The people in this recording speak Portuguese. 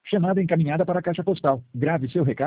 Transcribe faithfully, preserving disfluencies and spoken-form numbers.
Chamada encaminhada para a caixa postal. Grave seu recado.